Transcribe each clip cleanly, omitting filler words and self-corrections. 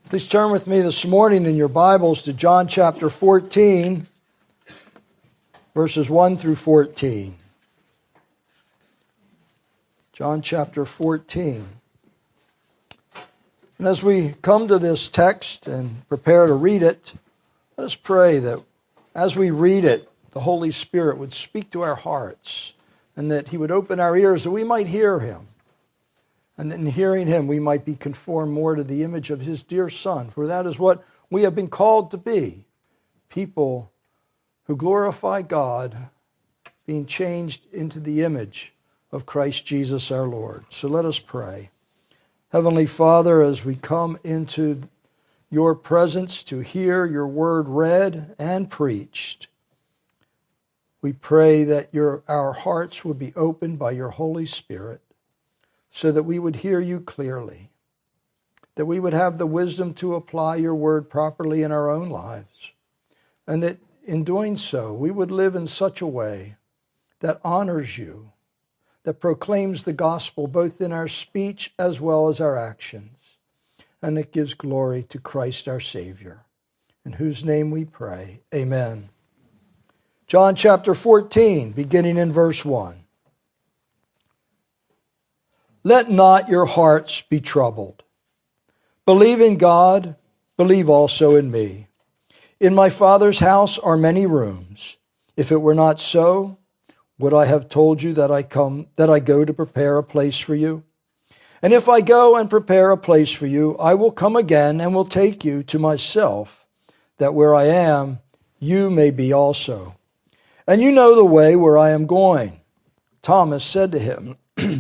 Please turn with me this morning in your Bibles to John chapter 14, verses 1 through 14. John chapter 14. And as we come to this text and prepare to read it, let us pray that as we read it, the Holy Spirit would speak to our hearts and that He would open our ears that we might hear Him. And in hearing Him, we might be conformed more to the image of His dear Son, for that is what we have been called to be, people who glorify God, being changed into the image of Christ Jesus our Lord. So let us pray. Heavenly Father, as we come into your presence to hear your word read and preached, we pray that our hearts would be opened by your Holy Spirit, so that we would hear you clearly, that we would have the wisdom to apply your word properly in our own lives, and that in doing so, we would live in such a way that honors you, that proclaims the gospel both in our speech as well as our actions, and that gives glory to Christ our Savior, in whose name we pray. Amen. John chapter 14, beginning in verse 1. Let not your hearts be troubled. Believe in God, believe also in me. In my Father's house are many rooms. If it were not so, would I have told you that I go to prepare a place for you? And if I go and prepare a place for you, I will come again and will take you to myself, that where I am, you may be also. And you know the way where I am going. Thomas said to him,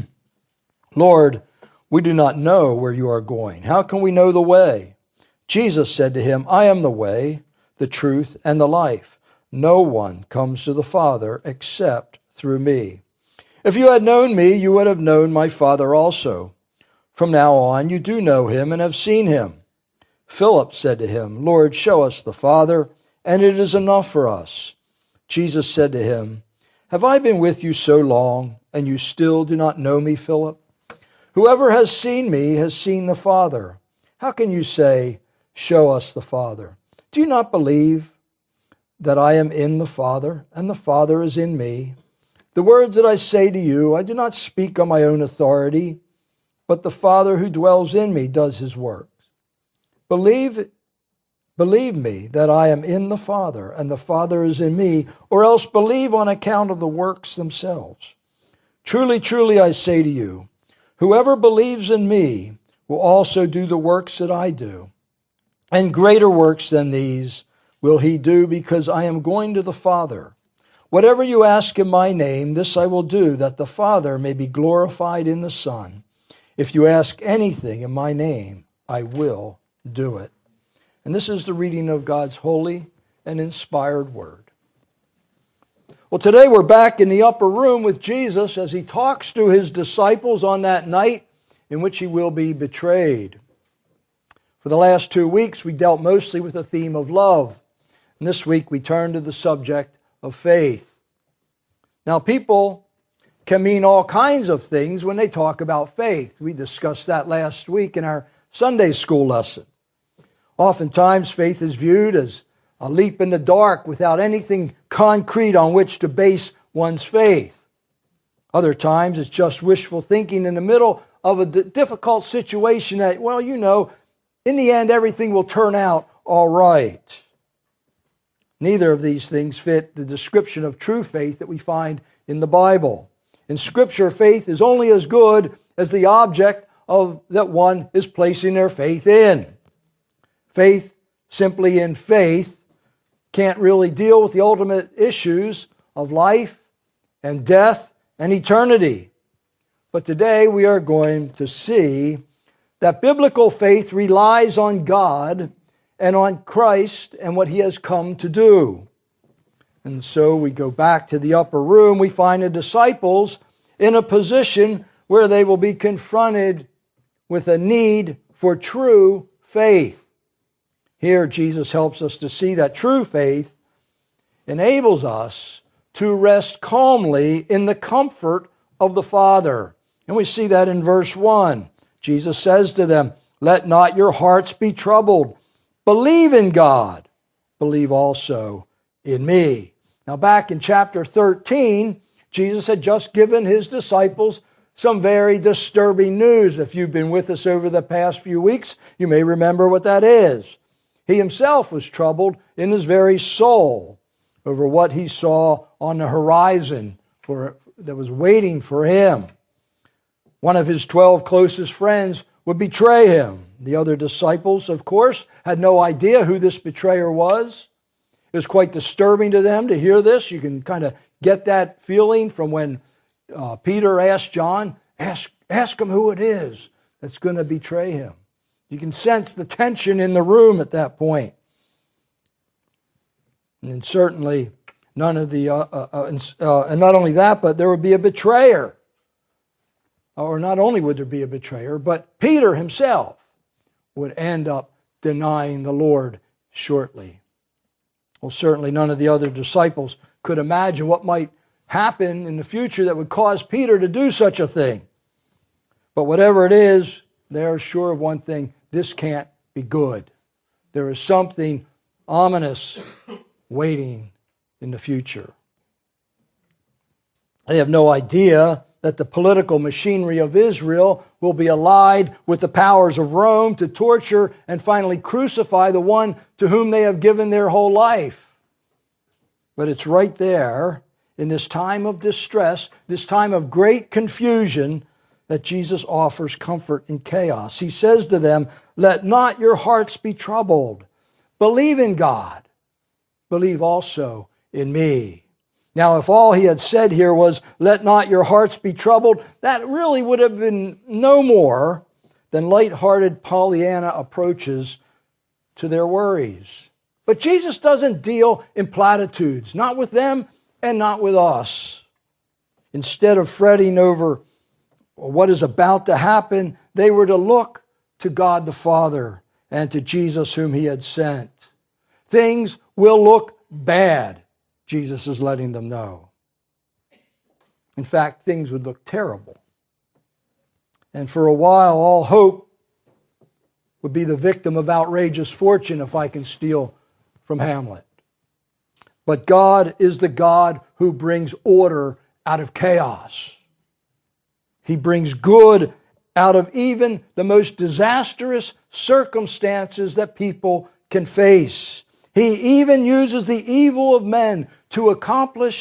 Lord, we do not know where you are going. How can we know the way? Jesus said to him, I am the way, the truth, and the life. No one comes to the Father except through me. If you had known me, you would have known my Father also. From now on, you do know him and have seen him. Philip said to him, Lord, show us the Father, and it is enough for us. Jesus said to him, Have I been with you so long, and you still do not know me, Philip? Whoever has seen me has seen the Father. How can you say, show us the Father? Do you not believe that I am in the Father, and the Father is in me? The words that I say to you, I do not speak on my own authority, but the Father who dwells in me does his works. Believe me that I am in the Father, and the Father is in me, or else believe on account of the works themselves. Truly, truly, I say to you, whoever believes in me will also do the works that I do. And greater works than these will he do, because I am going to the Father. Whatever you ask in my name, this I will do, that the Father may be glorified in the Son. If you ask anything in my name, I will do it. And this is the reading of God's holy and inspired word. Well, today we're back in the upper room with Jesus as he talks to his disciples on that night in which he will be betrayed. For the last 2 weeks, we dealt mostly with the theme of love. And this week, we turn to the subject of faith. Now, people can mean all kinds of things when they talk about faith. We discussed that last week in our Sunday school lesson. Oftentimes, faith is viewed as a leap in the dark without anything concrete on which to base one's faith. Other times, it's just wishful thinking in the middle of a difficult situation that, well, you know, in the end, everything will turn out all right. Neither of these things fit the description of true faith that we find in the Bible. In Scripture, faith is only as good as the object that one is placing their faith in. Faith, simply in faith, can't really deal with the ultimate issues of life and death and eternity. But today we are going to see that biblical faith relies on God and on Christ and what he has come to do. And so we go back to the upper room. We find the disciples in a position where they will be confronted with a need for true faith. Here Jesus helps us to see that true faith enables us to rest calmly in the comfort of the Father. And we see that in verse 1. Jesus says to them, Let not your hearts be troubled. Believe in God. Believe also in me. Now back in chapter 13, Jesus had just given his disciples some very disturbing news. If you've been with us over the past few weeks, you may remember what that is. He himself was troubled in his very soul over what he saw on the horizon that was waiting for him. One of his 12 closest friends would betray him. The other disciples, of course, had no idea who this betrayer was. It was quite disturbing to them to hear this. You can kind of get that feeling from when Peter asked John, ask him who it is that's going to betray him. You can sense the tension in the room at that point. And certainly none of the, and not only that, but there would be a betrayer. Or not only would there be a betrayer, but Peter himself would end up denying the Lord shortly. Well, certainly none of the other disciples could imagine what might happen in the future that would cause Peter to do such a thing. But whatever it is, they're sure of one thing: this can't be good. There is something ominous waiting in the future. They have no idea that the political machinery of Israel will be allied with the powers of Rome to torture and finally crucify the one to whom they have given their whole life. But it's right there in this time of distress, this time of great confusion, that Jesus offers comfort in chaos. He says to them, "Let not your hearts be troubled. Believe in God. Believe also in me." Now, if all he had said here was, "Let not your hearts be troubled," that really would have been no more than light-hearted Pollyanna approaches to their worries. But Jesus doesn't deal in platitudes, not with them and not with us. Instead of fretting over what is about to happen, they were to look to God the Father and to Jesus whom he had sent. Things will look bad, Jesus is letting them know. In fact, things would look terrible. And for a while, all hope would be the victim of outrageous fortune, if I can steal from Hamlet. But God is the God who brings order out of chaos. He brings good out of even the most disastrous circumstances that people can face. He even uses the evil of men to accomplish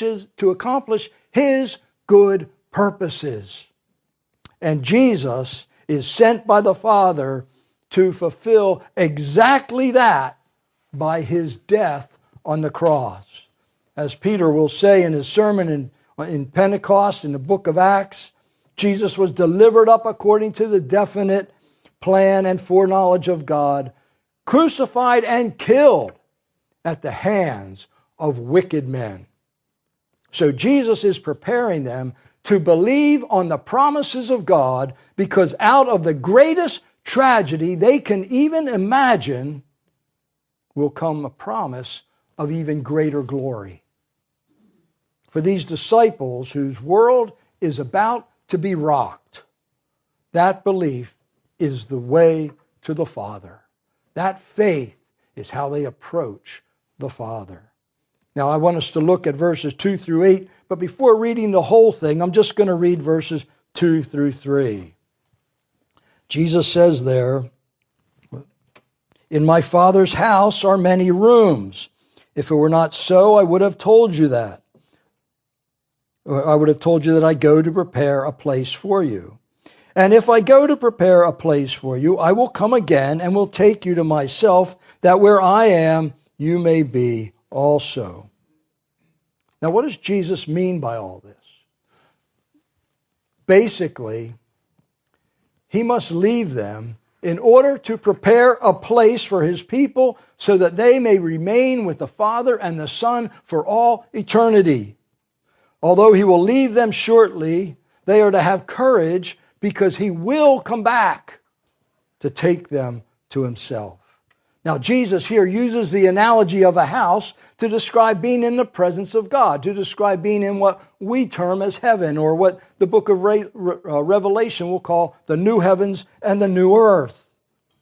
his good purposes. And Jesus is sent by the Father to fulfill exactly that by his death on the cross. As Peter will say in his sermon in Pentecost, in the book of Acts, Jesus was delivered up according to the definite plan and foreknowledge of God, crucified and killed at the hands of wicked men. So Jesus is preparing them to believe on the promises of God, because out of the greatest tragedy they can even imagine will come a promise of even greater glory. For these disciples whose world is about to be rocked, that belief is the way to the Father. That faith is how they approach the Father. Now, I want us to look at verses 2 through 8, but before reading the whole thing, I'm just going to read verses 2 through 3. Jesus says there, "In my Father's house are many rooms. If it were not so, I would have told you that. I would have told you that I go to prepare a place for you. And if I go to prepare a place for you, I will come again and will take you to myself, that where I am, you may be also." Now, what does Jesus mean by all this? Basically, he must leave them in order to prepare a place for his people so that they may remain with the Father and the Son for all eternity. Although he will leave them shortly, they are to have courage, because he will come back to take them to himself. Now, Jesus here uses the analogy of a house to describe being in the presence of God, to describe being in what we term as heaven, or what the book of Revelation will call the new heavens and the new earth.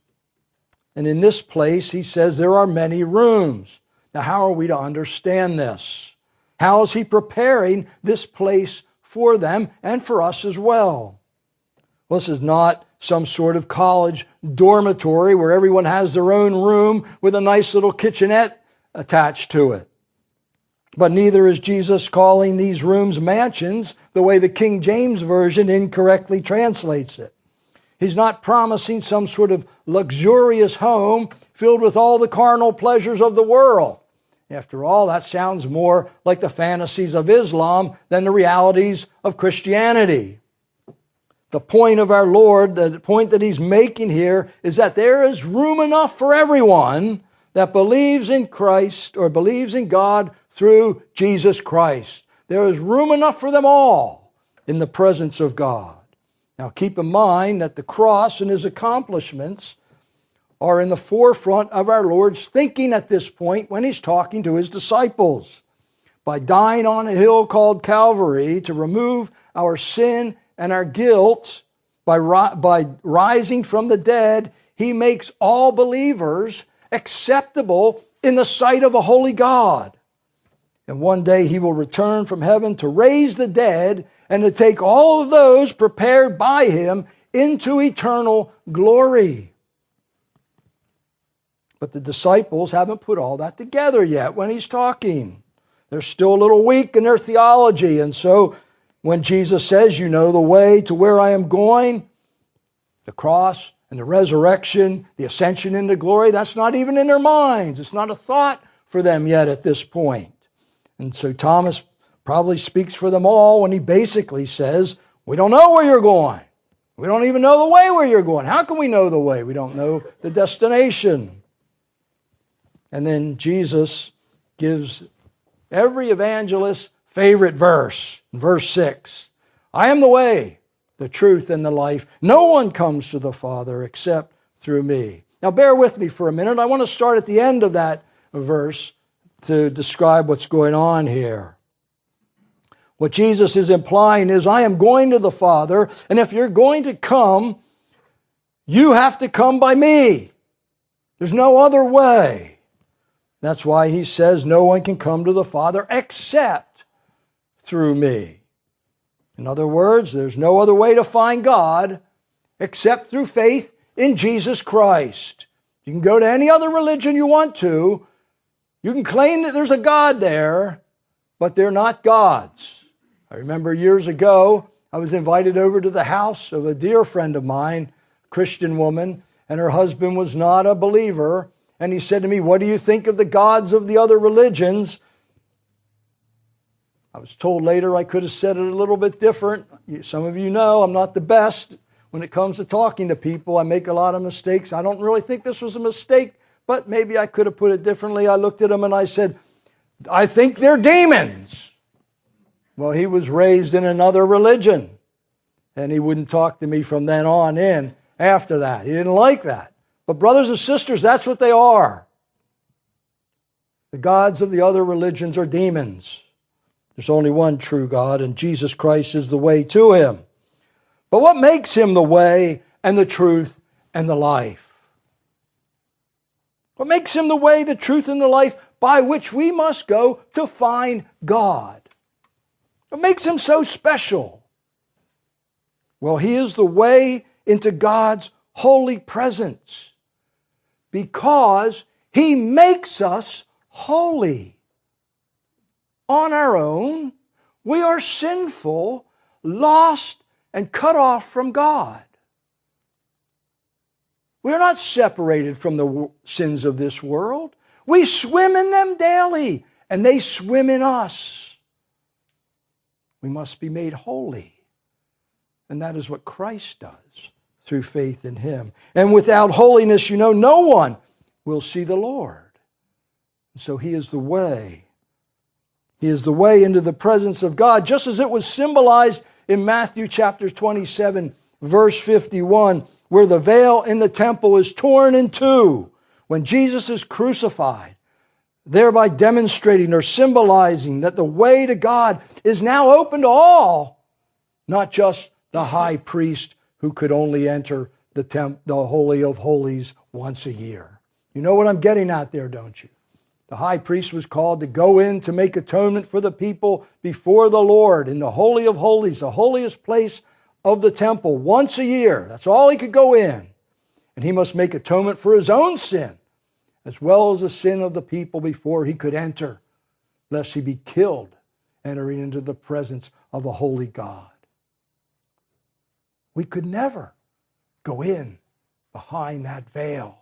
And in this place, he says there are many rooms. Now, how are we to understand this? How is he preparing this place for them and for us as well? Well, this is not some sort of college dormitory where everyone has their own room with a nice little kitchenette attached to it. But neither is Jesus calling these rooms mansions the way the King James Version incorrectly translates it. He's not promising some sort of luxurious home filled with all the carnal pleasures of the world. After all, that sounds more like the fantasies of Islam than the realities of Christianity. The point of our Lord, the point that he's making here, is that there is room enough for everyone that believes in Christ or believes in God through Jesus Christ. There is room enough for them all in the presence of God. Now keep in mind that the cross and his accomplishments are in the forefront of our Lord's thinking at this point when he's talking to his disciples. By dying on a hill called Calvary to remove our sin and our guilt, by rising from the dead, he makes all believers acceptable in the sight of a holy God. And one day he will return from heaven to raise the dead and to take all of those prepared by him into eternal glory. But the disciples haven't put all that together yet when he's talking. They're still a little weak in their theology. And so when Jesus says, you know the way to where I am going, the cross and the resurrection, the ascension into glory, that's not even in their minds. It's not a thought for them yet at this point. And so Thomas probably speaks for them all when he basically says, we don't know where you're going. We don't even know the way where you're going. How can we know the way? We don't know the destination. And then Jesus gives every evangelist's favorite verse, verse 6. I am the way, the truth, and the life. No one comes to the Father except through me. Now bear with me for a minute. I want to start at the end of that verse to describe what's going on here. What Jesus is implying is, I am going to the Father, and if you're going to come, you have to come by me. There's no other way. That's why he says no one can come to the Father except through me. In other words, there's no other way to find God except through faith in Jesus Christ. You can go to any other religion you want to. You can claim that there's a God there, but they're not gods. I remember years ago, I was invited over to the house of a dear friend of mine, a Christian woman, and her husband was not a believer. And he said to me, what do you think of the gods of the other religions? I was told later I could have said it a little bit different. Some of you know I'm not the best when it comes to talking to people. I make a lot of mistakes. I don't really think this was a mistake, but maybe I could have put it differently. I looked at him and I said, I think they're demons. Well, he was raised in another religion, and he wouldn't talk to me from then on in after that. He didn't like that. But brothers and sisters, that's what they are. The gods of the other religions are demons. There's only one true God, and Jesus Christ is the way to him. But what makes him the way and the truth and the life? What makes him the way, the truth, and the life by which we must go to find God? What makes him so special? Well, he is the way into God's holy presence because he makes us holy. On our own, we are sinful, lost, and cut off from God. We are not separated from the sins of this world. We swim in them daily, and they swim in us. We must be made holy. And that is what Christ does through faith in him. And without holiness, no one will see the Lord. And so he is the way. He is the way into the presence of God, just as it was symbolized in Matthew chapter 27, verse 51, where the veil in the temple is torn in two when Jesus is crucified, thereby demonstrating or symbolizing that the way to God is now open to all, not just the high priest who could only enter the Holy of Holies once a year. You know what I'm getting at there, don't you? The high priest was called to go in to make atonement for the people before the Lord in the Holy of Holies, the holiest place of the temple, once a year. That's all he could go in. And he must make atonement for his own sin, as well as the sin of the people before he could enter, lest he be killed entering into the presence of a holy God. We could never go in behind that veil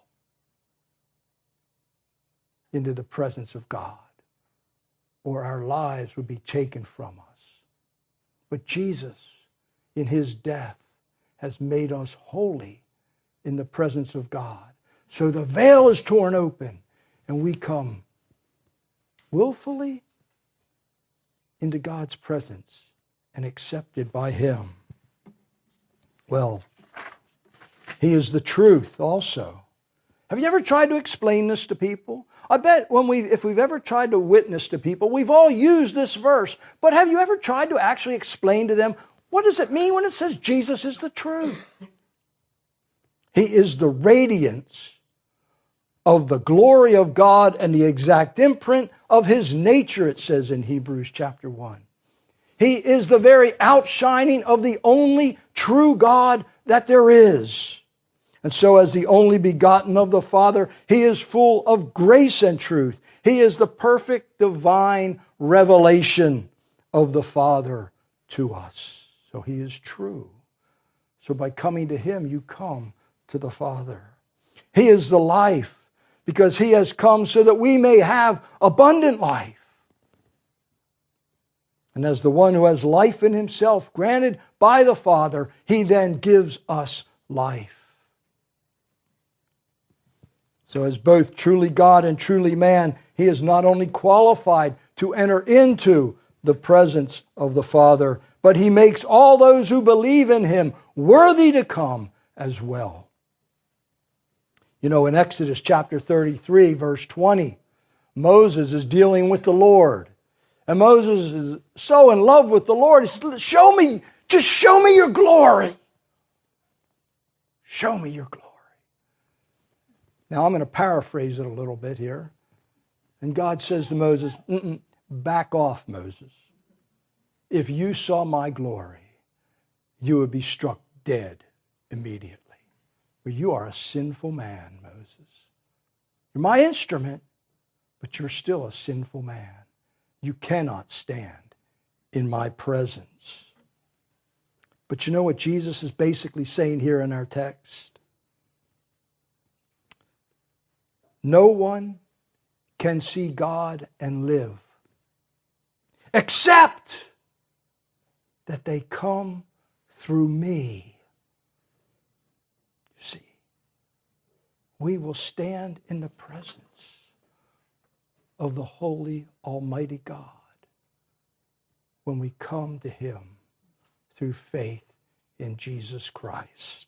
into the presence of God, or our lives would be taken from us. But Jesus, in his death, has made us holy in the presence of God. So the veil is torn open, and we come willfully into God's presence and accepted by him. Well, he is the truth also. Have you ever tried to explain this to people? I bet if we've ever tried to witness to people, we've all used this verse. But have you ever tried to actually explain to them, what does it mean when it says Jesus is the truth? He is the radiance of the glory of God and the exact imprint of his nature, it says in Hebrews chapter 1. He is the very outshining of the only true God that there is. And so as the only begotten of the Father, he is full of grace and truth. He is the perfect divine revelation of the Father to us. So he is true. So by coming to him, you come to the Father. He is the life, because he has come so that we may have abundant life. And as the one who has life in himself, granted by the Father, he then gives us life. So as both truly God and truly man, he is not only qualified to enter into the presence of the Father, but he makes all those who believe in him worthy to come as well. You know, in Exodus chapter 33, verse 20, Moses is dealing with the Lord. And Moses is so in love with the Lord. He says, show me your glory. Show me your glory. Now I'm going to paraphrase it a little bit here. And God says to Moses, back off, Moses. If you saw my glory, you would be struck dead immediately. For you are a sinful man, Moses. You're my instrument, but you're still a sinful man. You cannot stand in my presence. But you know what Jesus is basically saying here in our text? No one can see God and live except that they come through me. You see, we will stand in the presence of the holy, almighty God when we come to him through faith in Jesus Christ.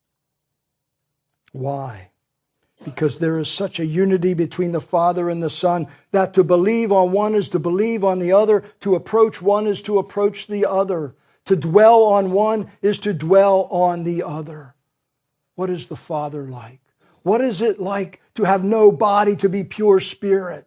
Why? Because there is such a unity between the Father and the Son that to believe on one is to believe on the other, to approach one is to approach the other, to dwell on one is to dwell on the other. What is the Father like? What is it like to have no body, to be pure spirit?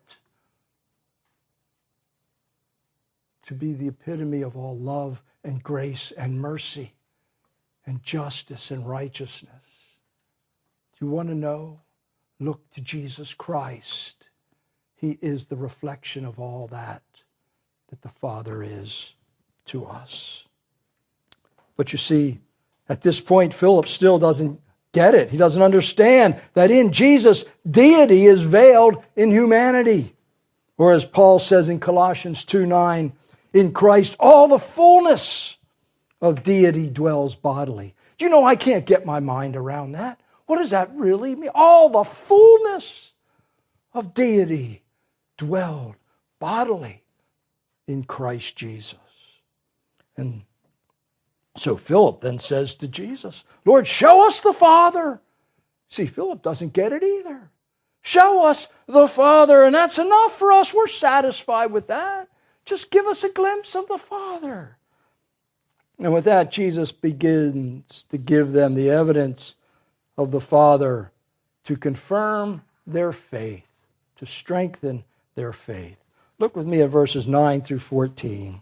To be the epitome of all love and grace and mercy and justice and righteousness. Do you want to know? Look to Jesus Christ. He is the reflection of all that the Father is to us. But you see, at this point, Philip still doesn't get it. He doesn't understand that in Jesus, deity is veiled in humanity. Or as Paul says in Colossians 2:9, in Christ all the fullness of deity dwells bodily. Do you know I can't get my mind around that? What does that really mean? All the fullness of deity dwelled bodily in Christ Jesus. And so Philip then says to Jesus, Lord, show us the Father. See, Philip doesn't get it either. Show us the Father, and that's enough for us. We're satisfied with that. Just give us a glimpse of the Father. And with that, Jesus begins to give them the evidence of the Father to confirm their faith, to strengthen their faith. Look with me at verses 9 through 14.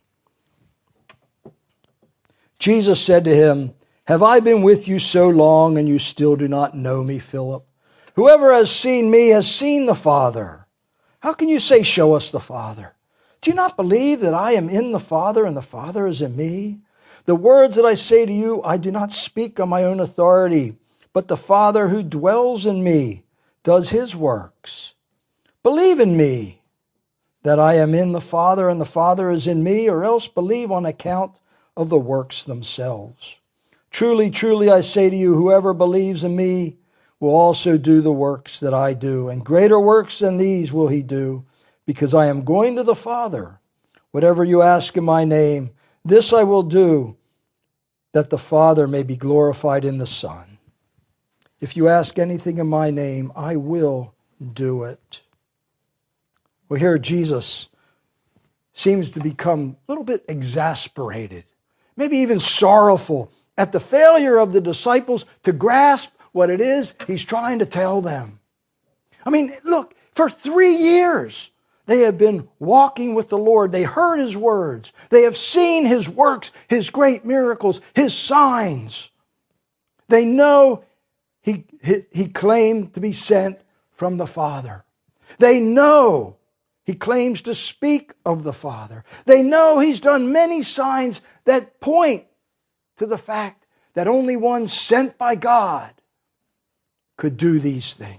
Jesus said to him, "Have I been with you so long, and you still do not know me, Philip? Whoever has seen me has seen the Father. How can you say, 'Show us the Father'? Do you not believe that I am in the Father, and the Father is in me? The words that I say to you, I do not speak on my own authority, but the Father who dwells in me does his works. Believe in me that I am in the Father, and the Father is in me, or else believe on account of the works themselves. Truly, truly, I say to you, whoever believes in me will also do the works that I do, and greater works than these will he do, because I am going to the Father. Whatever you ask in my name, this I will do, that the Father may be glorified in the Son. If you ask anything in my name, I will do it." Well, here Jesus seems to become a little bit exasperated, maybe even sorrowful at the failure of the disciples to grasp what it is he's trying to tell them. I mean, look, for 3 years they have been walking with the Lord. They heard his words. They have seen his works, his great miracles, his signs. They know he claimed to be sent from the Father. They know he claims to speak of the Father. They know he's done many signs that point to the fact that only one sent by God could do these things.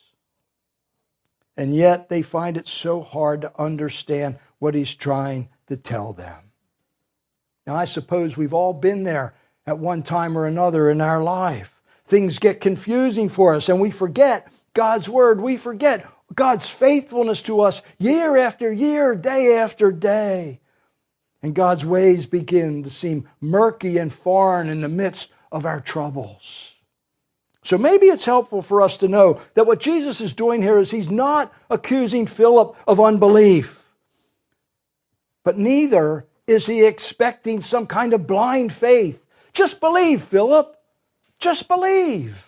And yet they find it so hard to understand what he's trying to tell them. Now, I suppose we've all been there at one time or another in our life. Things get confusing for us, and we forget God's Word. We forget God's faithfulness to us year after year, day after day. And God's ways begin to seem murky and foreign in the midst of our troubles. So maybe it's helpful for us to know that what Jesus is doing here is he's not accusing Philip of unbelief. But neither is he expecting some kind of blind faith. Just believe, Philip. Just believe.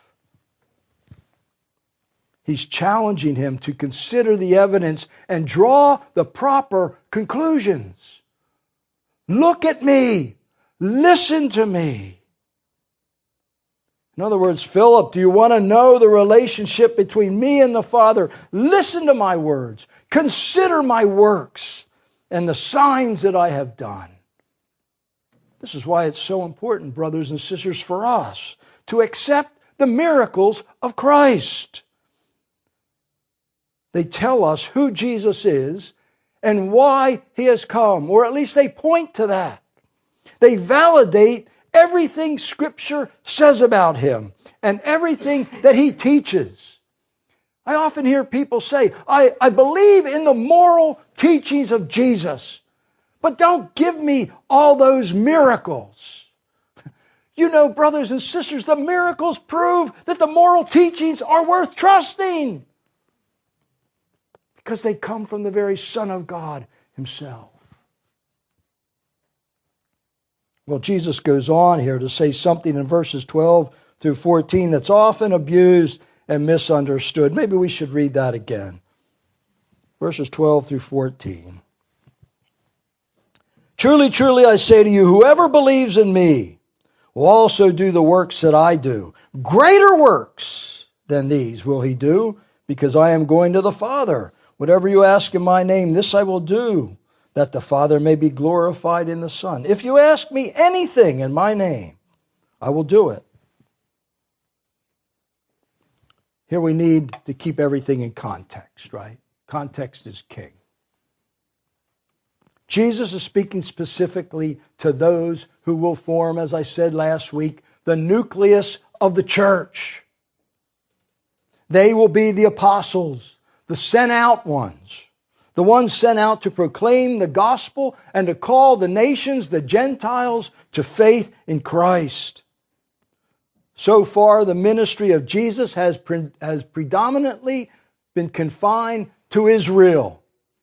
He's challenging him to consider the evidence and draw the proper conclusions. Look at me. Listen to me. In other words, Philip, do you want to know the relationship between me and the Father? Listen to my words. Consider my works and the signs that I have done. This is why it's so important, brothers and sisters, for us to accept the miracles of Christ. They tell us who Jesus is and why he has come, or at least they point to that. They validate everything Scripture says about him and everything that he teaches. I often hear people say, I believe in the moral teachings of Jesus, but don't give me all those miracles. You know, brothers and sisters, the miracles prove that the moral teachings are worth trusting because they come from the very Son of God himself. Well, Jesus goes on here to say something in verses 12 through 14 that's often abused and misunderstood. Maybe we should read that again. Verses 12 through 14. Truly, truly, I say to you, whoever believes in me will also do the works that I do. Greater works than these will he do, because I am going to the Father. Whatever you ask in my name, this I will do, that the Father may be glorified in the Son. If you ask me anything in my name, I will do it. Here we need to keep everything in context, right? Context is king. Jesus is speaking specifically to those who will form, as I said last week, the nucleus of the church. They will be the apostles, the sent out ones, the ones sent out to proclaim the gospel and to call the nations, the Gentiles, to faith in Christ. So far, the ministry of Jesus has predominantly been confined to Israel.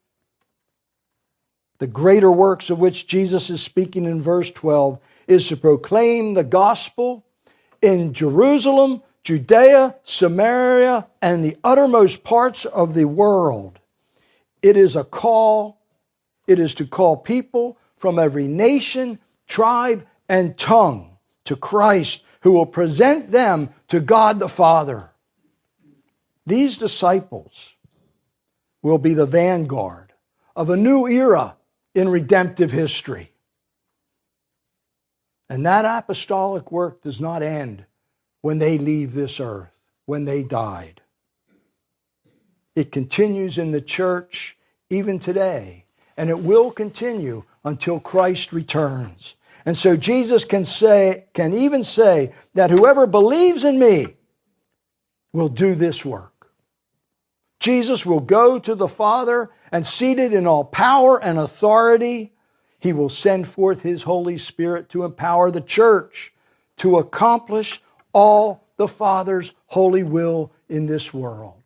The greater works of which Jesus is speaking in verse 12 is to proclaim the gospel in Jerusalem, Judea, Samaria, and the uttermost parts of the world. It is a call. It is to call people from every nation, tribe, and tongue to Christ, who will present them to God the Father. These disciples will be the vanguard of a new era in redemptive history. And that apostolic work does not end when they leave this earth, when they died. It continues in the church even today, and it will continue until Christ returns. And so Jesus can even say that whoever believes in me will do this work. Jesus will go to the Father, and seated in all power and authority, He will send forth His Holy Spirit to empower the church to accomplish all the Father's holy will in this world.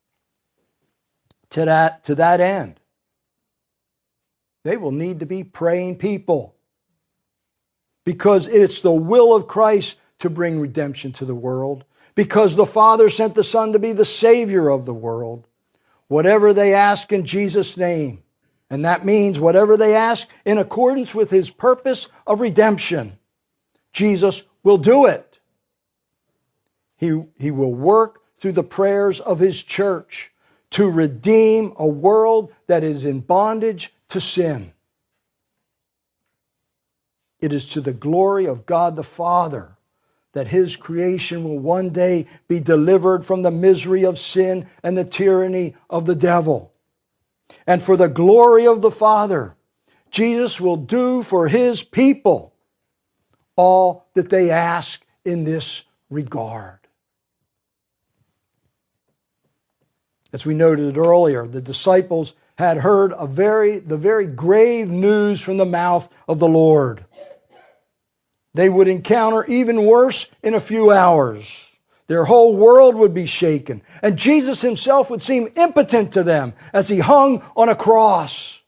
To that end, they will need to be praying people, because it's the will of Christ to bring redemption to the world, because the Father sent the Son to be the Savior of the world. Whatever they ask in Jesus' name, and that means whatever they ask in accordance with His purpose of redemption, Jesus will do it. He will work through the prayers of His church to redeem a world that is in bondage to sin. It is to the glory of God the Father that His creation will one day be delivered from the misery of sin and the tyranny of the devil. And for the glory of the Father, Jesus will do for His people all that they ask in this regard. As we noted earlier, the disciples had heard the very grave news from the mouth of the Lord. They would encounter even worse in a few hours. Their whole world would be shaken. And Jesus Himself would seem impotent to them as He hung on a cross.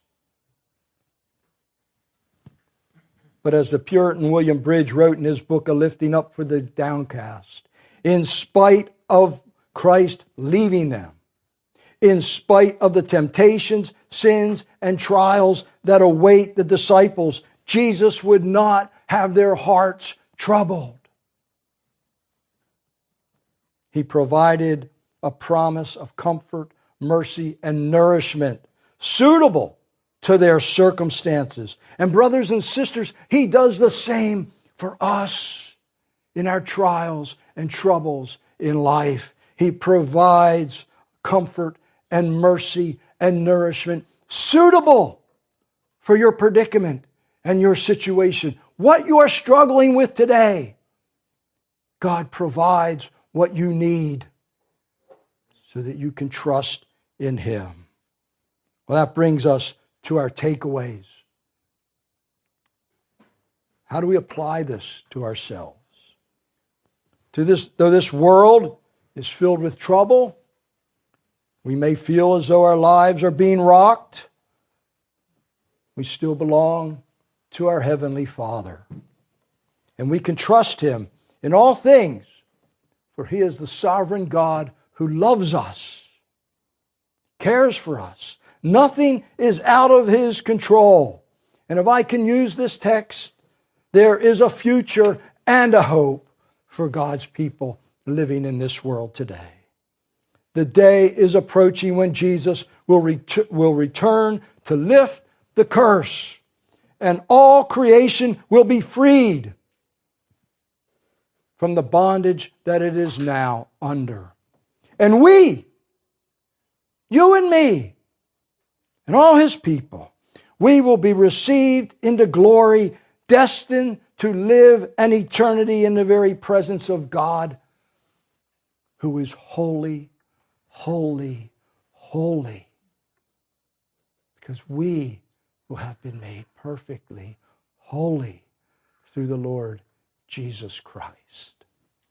But as the Puritan William Bridge wrote in his book, A Lifting Up for the Downcast, in spite of Christ leaving them, in spite of the temptations, sins, and trials that await the disciples, Jesus would not have their hearts troubled. He provided a promise of comfort, mercy, and nourishment suitable to their circumstances. And brothers and sisters, He does the same for us in our trials and troubles in life. He provides comfort and mercy and nourishment suitable for your predicament and your situation. What you are struggling with today, God provides what you need so that you can trust in Him. Well, that brings us to our takeaways. How do we apply this to ourselves? Though this world is filled with trouble, we may feel as though our lives are being rocked, we still belong to our Heavenly Father. And we can trust Him in all things, for He is the sovereign God who loves us, cares for us. Nothing is out of His control. And if I can use this text, there is a future and a hope for God's people living in this world today. The day is approaching when Jesus will return to lift the curse, and all creation will be freed from the bondage that it is now under. And we, you and me, and all His people, we will be received into glory, destined to live an eternity in the very presence of God, who is holy, holy, holy. Because we will have been made perfectly holy through the Lord Jesus Christ.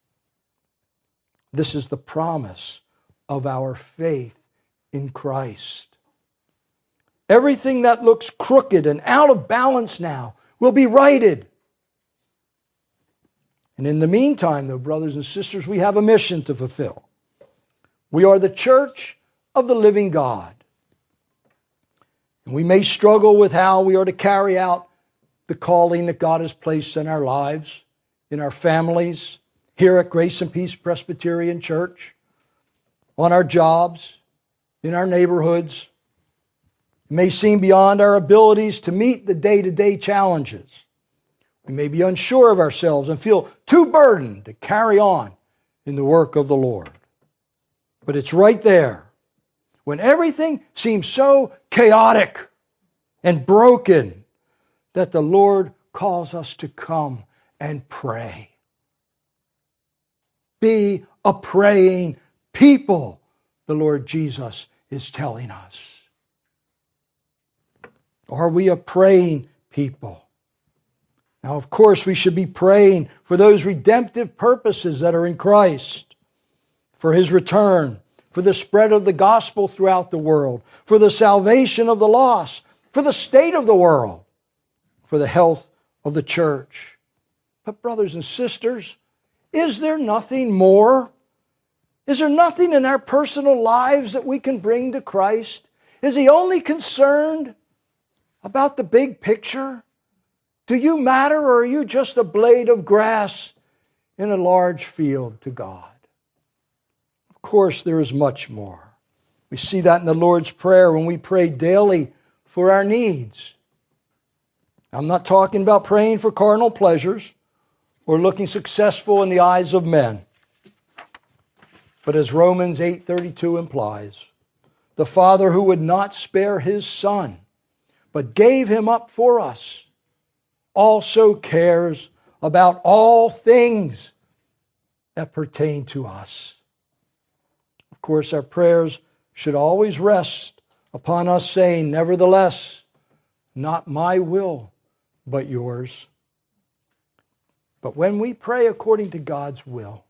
This is the promise of our faith in Christ. Everything that looks crooked and out of balance now will be righted. And in the meantime, though, brothers and sisters, we have a mission to fulfill. We are the church of the living God. And we may struggle with how we are to carry out the calling that God has placed in our lives, in our families, here at Grace and Peace Presbyterian Church, on our jobs, in our neighborhoods. It may seem beyond our abilities to meet the day-to-day challenges. We may be unsure of ourselves and feel too burdened to carry on in the work of the Lord. But it's right there, when everything seems so chaotic and broken, that the Lord calls us to come and pray. Be a praying people, the Lord Jesus is telling us. Are we a praying people? Now, of course, we should be praying for those redemptive purposes that are in Christ, for His return, for the spread of the gospel throughout the world, for the salvation of the lost, for the state of the world, for the health of the church. But brothers and sisters, is there nothing more? Is there nothing in our personal lives that we can bring to Christ? Is He only concerned about the big picture? Do you matter, or are you just a blade of grass in a large field to God? Of course, there is much more. We see that in the Lord's Prayer when we pray daily for our needs. I'm not talking about praying for carnal pleasures or looking successful in the eyes of men. But as Romans 8:32 implies, the Father who would not spare His Son, but gave Him up for us, also cares about all things that pertain to us. Of course, our prayers should always rest upon us saying, nevertheless, not my will, but yours. But when we pray according to God's will,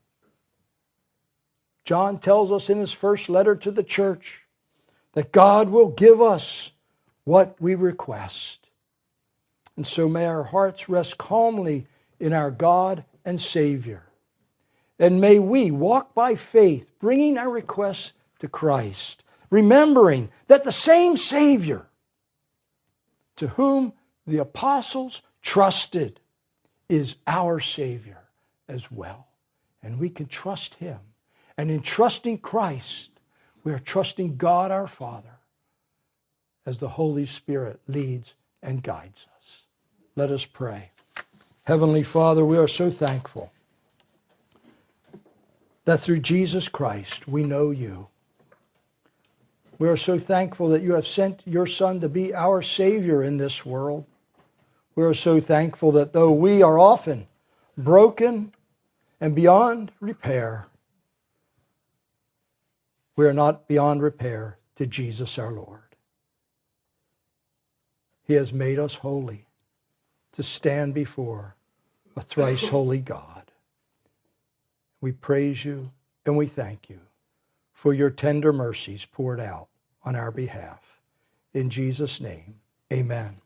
John tells us in his first letter to the church that God will give us what we request. And so may our hearts rest calmly in our God and Savior. And may we walk by faith, bringing our requests to Christ, remembering that the same Savior to whom the apostles trusted is our Savior as well. And we can trust Him. And in trusting Christ, we are trusting God our Father as the Holy Spirit leads and guides us. Let us pray. Heavenly Father, we are so thankful that through Jesus Christ we know You. We are so thankful that You have sent Your Son to be our Savior in this world. We are so thankful that though we are often broken and beyond repair, we are not beyond repair to Jesus our Lord. He has made us holy to stand before a thrice holy God. We praise You and we thank You for Your tender mercies poured out on our behalf. In Jesus' name, amen.